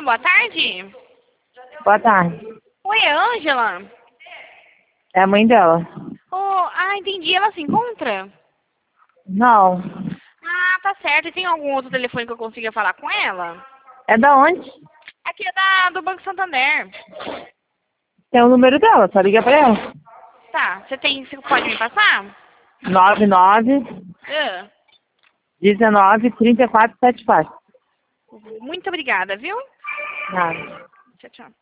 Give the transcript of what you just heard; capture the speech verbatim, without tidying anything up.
boa tarde. Boa tarde. Oi, é a Ângela? É a mãe dela? Oh, ah, entendi. Ela se encontra? Não. Ah, tá certo. E tem algum outro telefone que eu consiga falar com ela? É da onde? Aqui é da, do Banco Santander. Tem o número dela, só liga pra ela. Tá, você tem, você pode me passar? nove nove, Ah, dezenove, trinta e quatro, setenta e quatro. muito obrigada, viu? Nada. Tchau, tchau.